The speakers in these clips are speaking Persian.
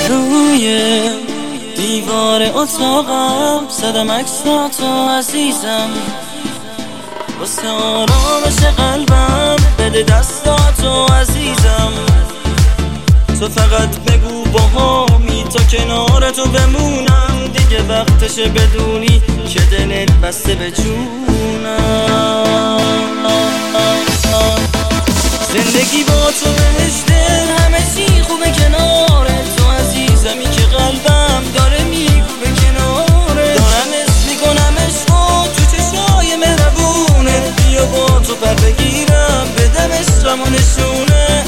روی دیوار اتاقم زدم عکساتو عزیزم، واسه آرامش قلبم بده دستاتو عزیزم. تو فقط بگو باهامی تا کنار تو بمونم، دیگه وقتشه بدونی که دلت بسته به جونم. زندگی با تو بهشته، همه چی خوبه کنار تو عزیزمی که قلبم داره میگو به کناره. دارم اسم میکنم عشقو تو چشای مهربونه، بیا با تو پر بگیرم بدم عشقمو نشونه.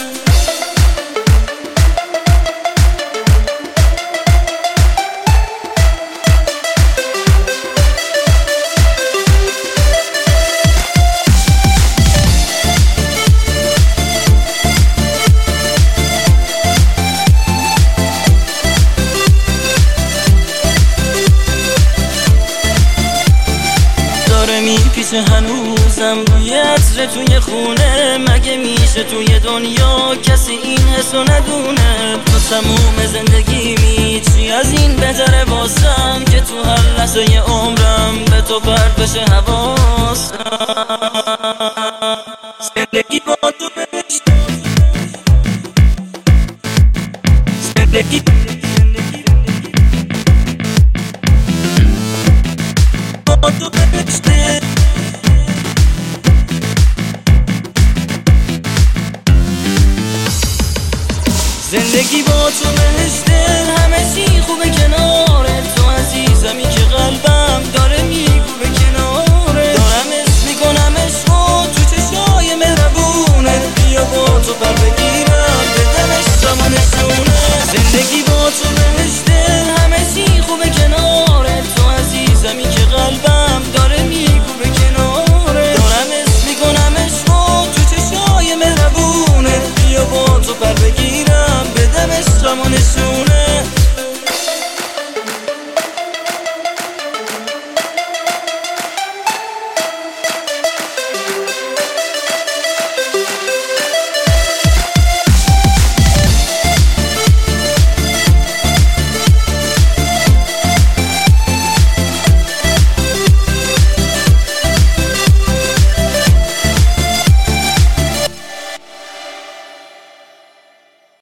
میپیچه هنوزم روی عطر توی خونه، مگه میشه توی دنیا کسی این حسو ندونه؟ تو تموم زندگیمی چی از این بهتره واسم که تو هر لحظه عمرم به تو پرت بشه حواسم. زندگی با تو بهشته، زندگی با تو بهشته. زندگی با تو بهشته، همه چی خوبه کنار تو عزیزمی که قلبم داره میگو به کناره. دارم اسم میکنم عشقو تو چشای مهربونه، بیا با تو پر